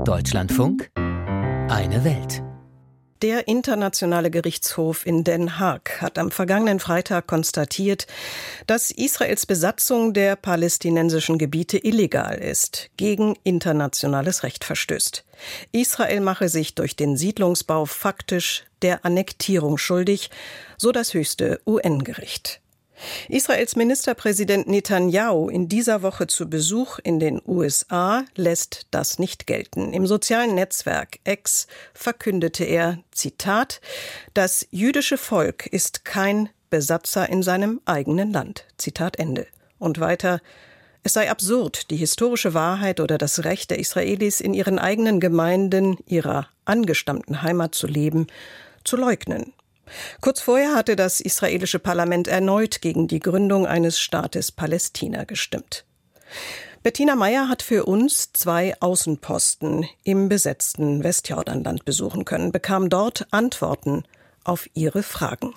Deutschlandfunk, eine Welt. Der Internationale Gerichtshof in Den Haag hat am vergangenen Freitag konstatiert, dass Israels Besatzung der palästinensischen Gebiete illegal ist, gegen internationales Recht verstößt. Israel mache sich durch den Siedlungsbau faktisch der Annektierung schuldig, so das höchste UN-Gericht. Israels Ministerpräsident Netanyahu in dieser Woche zu Besuch in den USA lässt das nicht gelten. Im sozialen Netzwerk X verkündete er, Zitat, das jüdische Volk ist kein Besatzer in seinem eigenen Land. Zitat Ende. Und weiter, es sei absurd, die historische Wahrheit oder das Recht der Israelis in ihren eigenen Gemeinden, ihrer angestammten Heimat zu leben, zu leugnen. Kurz vorher hatte das israelische Parlament erneut gegen die Gründung eines Staates Palästina gestimmt. Bettina Meyer hat für uns 2 Außenposten im besetzten Westjordanland besuchen können, bekam dort Antworten auf ihre Fragen.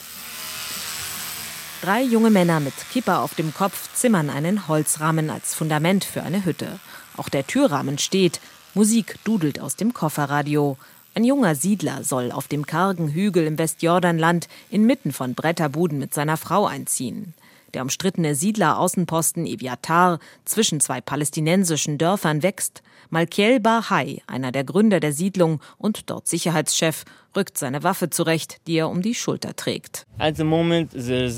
3 junge Männer mit Kippa auf dem Kopf zimmern einen Holzrahmen als Fundament für eine Hütte. Auch der Türrahmen steht, Musik dudelt aus dem Kofferradio. Ein junger Siedler soll auf dem kargen Hügel im Westjordanland inmitten von Bretterbuden mit seiner Frau einziehen. Der umstrittene Siedleraußenposten Eviatar zwischen 2 palästinensischen Dörfern wächst. Malkiel Bar-Hai, einer der Gründer der Siedlung und dort Sicherheitschef, rückt seine Waffe zurecht, die er um die Schulter trägt. Im Moment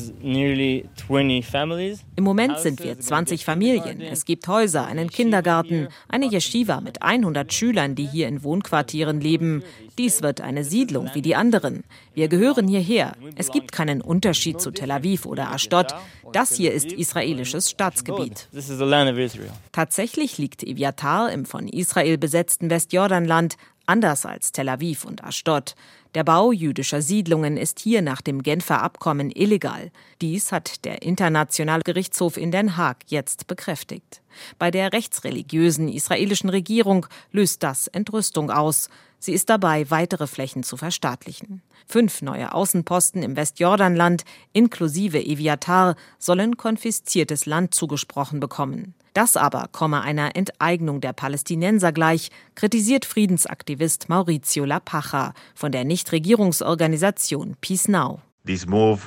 sind wir 20 Familien. Es gibt Häuser, einen Kindergarten, eine Yeshiva mit 100 Schülern, die hier in Wohnquartieren leben. Dies wird eine Siedlung wie die anderen. Wir gehören hierher. Es gibt keinen Unterschied zu Tel Aviv oder Ashdod. Das hier ist israelisches Staatsgebiet. Tatsächlich liegt Eviatar im von Israel besetzten Westjordanland, anders als Tel Aviv und Ashdod. Der Bau jüdischer Siedlungen ist hier nach dem Genfer Abkommen illegal. Dies hat der Internationale Gerichtshof in Den Haag jetzt bekräftigt. Bei der rechtsreligiösen israelischen Regierung löst das Entrüstung aus. Sie ist dabei, weitere Flächen zu verstaatlichen. 5 neue Außenposten im Westjordanland, inklusive Eviatar, sollen konfisziertes Land zugesprochen bekommen. Das aber komme einer Enteignung der Palästinenser gleich, kritisiert Friedensaktivist Maurizio Lapacha von der Nichtregierungsorganisation Peace Now. Das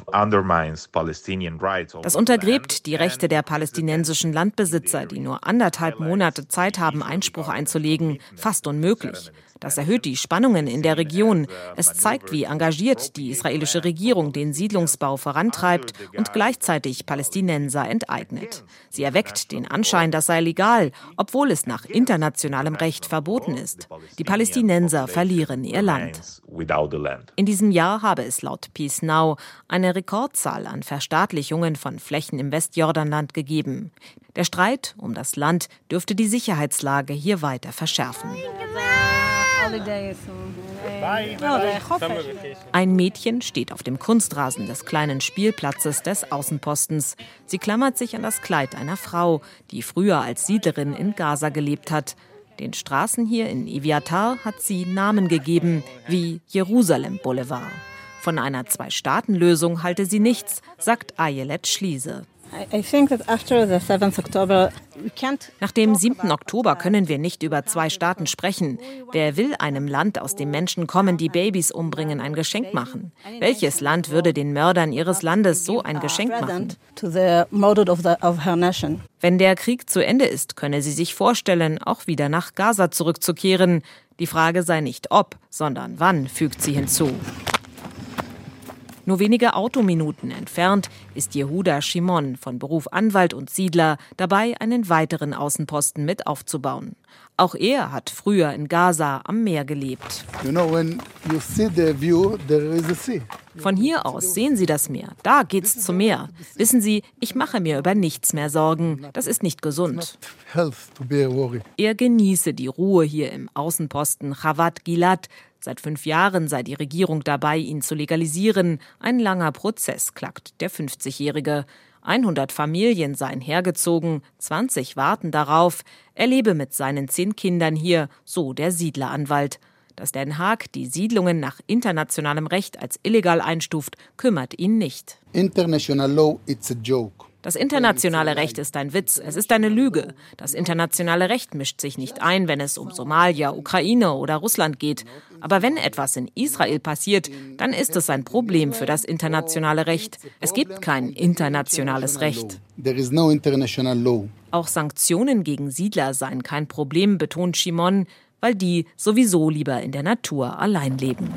untergräbt die Rechte der palästinensischen Landbesitzer, die nur 1,5 Monate Zeit haben, Einspruch einzulegen, fast unmöglich. Das erhöht die Spannungen in der Region. Es zeigt, wie engagiert die israelische Regierung den Siedlungsbau vorantreibt und gleichzeitig Palästinenser enteignet. Sie erweckt den Anschein, das sei legal, obwohl es nach internationalem Recht verboten ist. Die Palästinenser verlieren ihr Land. In diesem Jahr habe es laut Peace Now eine Rekordzahl an Verstaatlichungen von Flächen im Westjordanland gegeben. Der Streit um das Land dürfte die Sicherheitslage hier weiter verschärfen. Ein Mädchen steht auf dem Kunstrasen des kleinen Spielplatzes des Außenpostens. Sie klammert sich an das Kleid einer Frau, die früher als Siedlerin in Gaza gelebt hat. Den Straßen hier in Eviatar hat sie Namen gegeben, wie Jerusalem Boulevard. Von einer 2-Staaten-Lösung halte sie nichts, sagt Ayelet Schliese. Nach dem 7. Oktober können wir nicht über 2 Staaten sprechen. Wer will einem Land, aus dem Menschen kommen, die Babys umbringen, ein Geschenk machen? Welches Land würde den Mördern ihres Landes so ein Geschenk machen? Wenn der Krieg zu Ende ist, könne sie sich vorstellen, auch wieder nach Gaza zurückzukehren. Die Frage sei nicht ob, sondern wann, fügt sie hinzu. Nur wenige Autominuten entfernt ist Yehuda Shimon, von Beruf Anwalt und Siedler, dabei, einen weiteren Außenposten mit aufzubauen. Auch er hat früher in Gaza am Meer gelebt. Von hier aus sehen Sie das Meer. Da geht's zum Meer. Wissen Sie, ich mache mir über nichts mehr Sorgen. Das ist nicht gesund. Er genieße die Ruhe hier im Außenposten Chavat Gilad. Seit 5 Jahren sei die Regierung dabei, ihn zu legalisieren. Ein langer Prozess, klagt der 50-Jährige. 100 Familien seien hergezogen, 20 warten darauf. Er lebe mit seinen 10 Kindern hier, so der Siedleranwalt. Dass Den Haag die Siedlungen nach internationalem Recht als illegal einstuft, kümmert ihn nicht. International law, it's a joke. Das internationale Recht ist ein Witz, es ist eine Lüge. Das internationale Recht mischt sich nicht ein, wenn es um Somalia, Ukraine oder Russland geht. Aber wenn etwas in Israel passiert, dann ist es ein Problem für das internationale Recht. Es gibt kein internationales Recht. Auch Sanktionen gegen Siedler seien kein Problem, betont Shimon, weil die sowieso lieber in der Natur allein leben.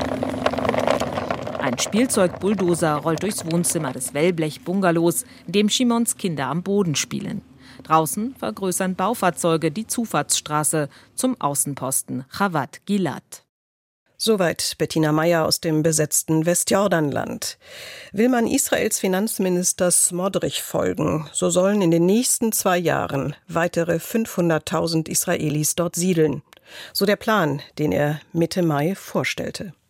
Ein Spielzeugbulldozer rollt durchs Wohnzimmer des Wellblech-Bungalows, in dem Shimons Kinder am Boden spielen. Draußen vergrößern Baufahrzeuge die Zufahrtsstraße zum Außenposten Chavat Gilad. Soweit Bettina Meyer aus dem besetzten Westjordanland. Will man Israels Finanzminister Smodrich folgen, so sollen in den nächsten 2 Jahren weitere 500.000 Israelis dort siedeln. So der Plan, den er Mitte Mai vorstellte.